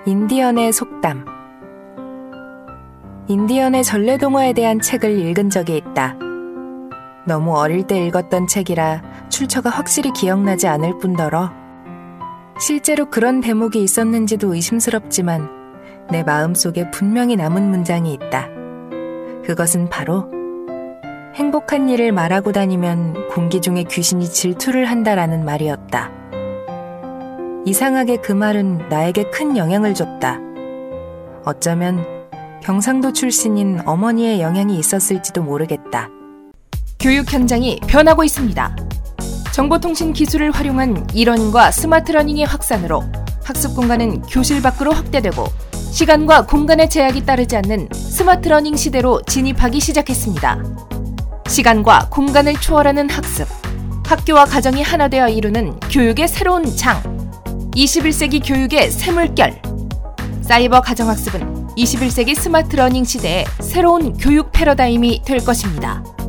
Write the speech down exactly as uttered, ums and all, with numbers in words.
인디언의 속담. 인디언의 전래동화에 대한 책을 읽은 적이 있다. 너무 어릴 때 읽었던 책이라 출처가 확실히 기억나지 않을 뿐더러 실제로 그런 대목이 있었는지도 의심스럽지만 내 마음속에 분명히 남은 문장이 있다. 그것은 바로 행복한 일을 말하고 다니면 공기 중에 귀신이 질투를 한다라는 말이었다. 이상하게 그 말은 나에게 큰 영향을 줬다. 어쩌면 경상도 출신인 어머니의 영향이 있었을지도 모르겠다. 교육 현장이 변하고 있습니다. 정보통신 기술을 활용한 이러닝과 스마트러닝의 확산으로 학습 공간은 교실 밖으로 확대되고 시간과 공간의 제약이 따르지 않는 스마트러닝 시대로 진입하기 시작했습니다. 시간과 공간을 초월하는 학습, 학교와 가정이 하나 되어 이루는 교육의 새로운 장, 이십일 세기 교육의 새물결. 사이버 가정학습은 이십일 세기 스마트러닝 시대의 새로운 교육 패러다임이 될 것입니다.